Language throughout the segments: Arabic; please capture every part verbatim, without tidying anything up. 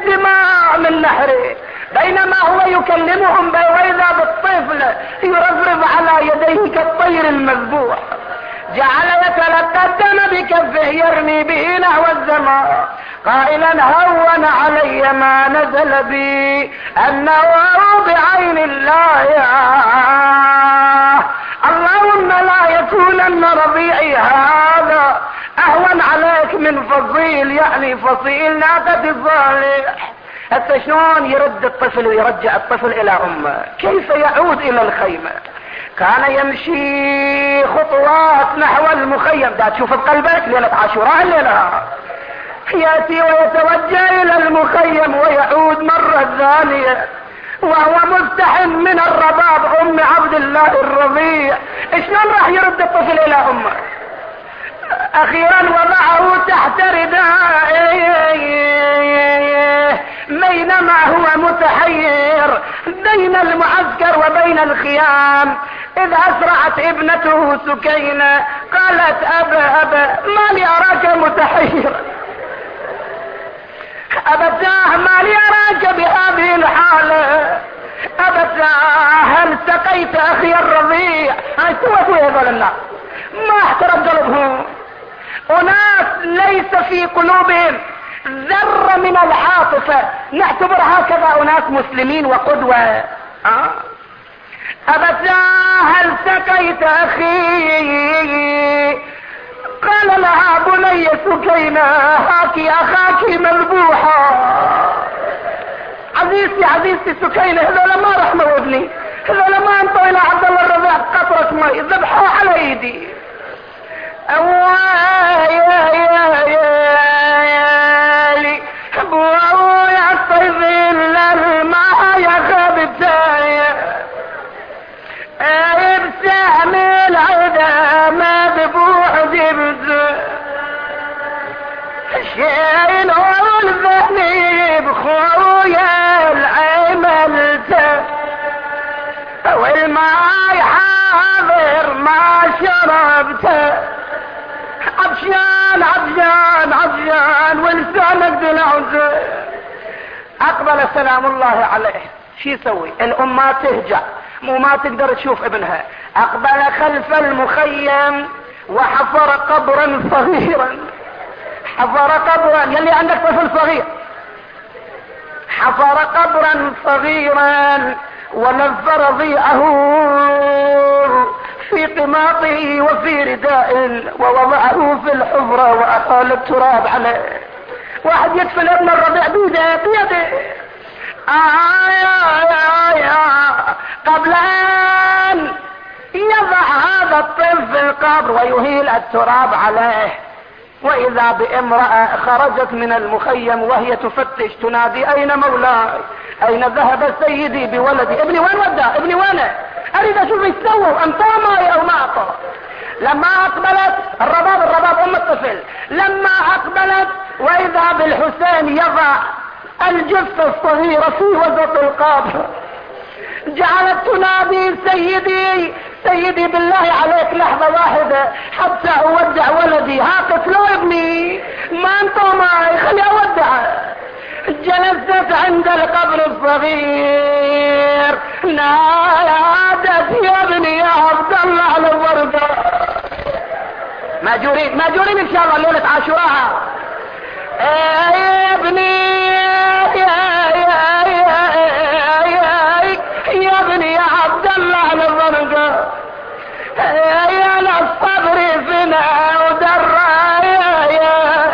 الدماء من نحره، بينما هو يكلمهم وإذا بالطفل يرفرف على يديه كالطير المذبوح. جعل يتلقى الدم بكفه يرمي به نحو السماء قائلا هون علي ما نزل بي أنه بعين الله. اللهم لا يكونن رضيعي هذا أهون عليك من فصيل، يعني فصيل ناقة صالح. حتى شلون يرد الطفل ويرجع الطفل إلى أمه؟ كيف يعود إلى الخيمة؟ كان يمشي خطوات نحو المخيم. دا تشوف بقلبك ليلة عاشوراء الليلة يأتي ويتوجه إلى المخيم ويعود مرة ثانية وهو مفتح من الرباب أم عبد الله الرضيع. شلون راح يرد الطفل إلى أمه؟ أخيرا وضعه تحت ردائه بينما هو متحير بين المعسكر وبين الخيام، إذ أسرعت ابنته سكينة قالت أبا أبا ما لي أراك متحيرا، أبتاه ما لي أراك بهذه الحالة، أبتاه هل سقيت أخي الرضيع؟ هاي سوى يا هذول الناس ما احترم قلبهم، أناس ليس في قلوبهم ذرة من العاطفة، نعتبر هكذا أناس مسلمين وقدوة. أه؟ أبتاه هل سقيت أخي؟ قال لها بني سكينة هاكي أخاك مذبوحة. عزيزتي عزيزتي سكينة هذول ما رحموا ابني، هذول ما انطوا إلى عبد الله الرضيع قطرة مي ذبحوا على ايدي. يا يا يا لي ابويا الطفل الماء يا خبتاي ابسام العدا مذبوح جبت شين والذنب خويا العملته والماء حاضر ما شربته عطشان عطشان عطشان ولسانك دلعوزه. اقبل سلام الله عليه، شو يسوي؟ الام ما تهجع مو ما تقدر تشوف ابنها. اقبل خلف المخيم وحفر قبرا صغيرا، حفر قبرا يلي عندك طفل صغير، حفر قبرا صغيرا ولف رضيعه في قماطه وفي رداء ووضعه في الحفرة وأطال التراب عليه. واحد يدفن ابن الرضيع بيده بيده آه يا يا يا قبل أن يضع هذا الطفل في القبر ويهيل التراب عليه، وإذا بامرأة خرجت من المخيم وهي تفتش تنادي أين مولاي؟ أين ذهب سيدي بولدي؟ ابني وين ودى؟ ابني وين؟ أريد أشوف ايش سووا، أنطى ماي أو ما أعطى. لما أقبلت الرباب الرباب أم الطفل، لما أقبلت وإذا بالحسين يضع الجثة الصغيرة في وسط القبر، جعلت تنادي سيدي سيدي بالله عليك لحظة واحدة حتى أودع ولدي، ها قتلوا ابني ما انتم معي خلي أودعه. جلست عند القبر الصغير نادت يا ابني يا عبد الله على الوردة. ماجورين ماجورين ان شاء الله ليلة عاشوراء. يا ابني يا يا يا يا يا ابني يا عبد الله على الوردة يا للصبر فينا ودرا يا يا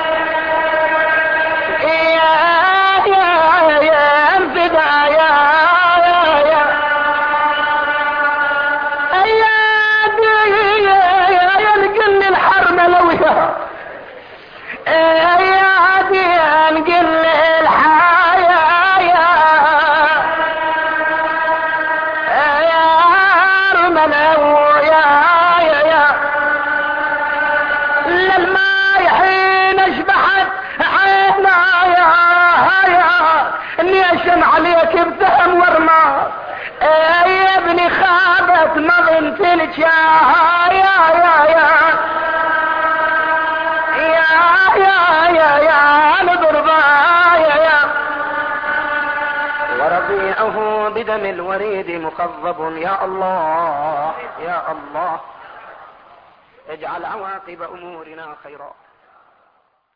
عليك بسهم ورما يا ابني خابت مظن تلك يا يا يا يا يا يا يا يا نضرب يا يا ورضيعه بدم الوريد مخضب. يا الله يا الله اجعل عواقب أمورنا خيرا.